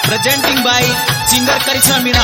presenting by singer Karisma Meena.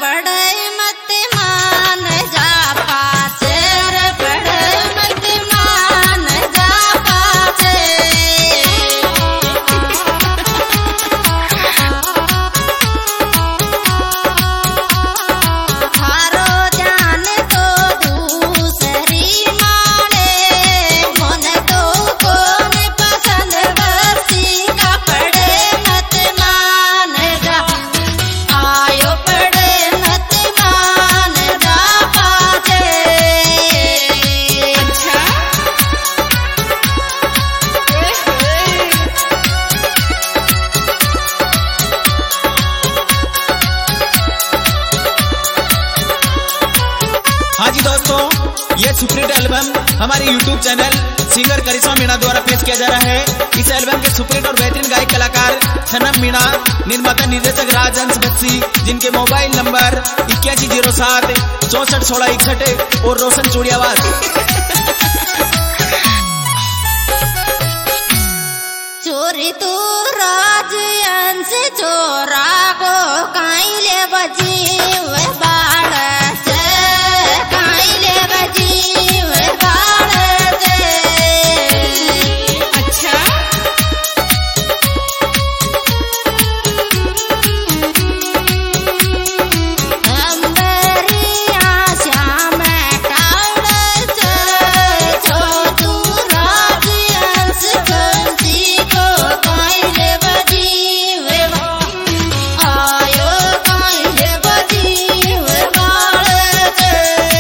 पड़े मत मान जा पासे रे पड़े मत मान जा पासे थारो जान तो दूसरी माने मन तो कौन पसंद बसी का पड़े मत मान जा आयो पड़े मत मान जा पासे अच्छा हाँ जी दोस्तों, ये सुपरहिट एल्बम हमारे YouTube channel singer Karishma Meena द्वारा पेश किया जा रहा है। इस एल्बम के सुपरहिट और बेहतरीन गायक कलाकार सनम मीणा, निर्माता निर्देशक राजहंस बस्सी, जिनके मोबाइल नंबर 8107 64 16 61 और रोशन चूड़ियावास। चोरी तू राजहंस चोरा को काई ले बजी वे बाड़ से काई ले बजी वे बाड़ से अच्छा अंबरिया श्याम टाउन से जो तू राजहंस कंसी को काई ले बजी वे आयो काई ले बजी वे बाड़ से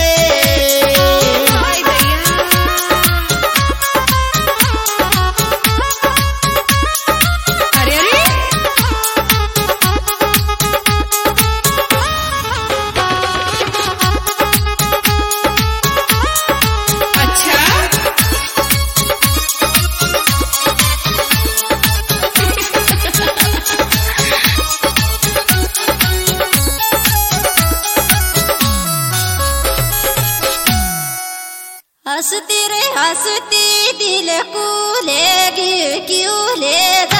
अरे अरे अच्छा हंसती रे हंसती दिल को लेगी क्यों ले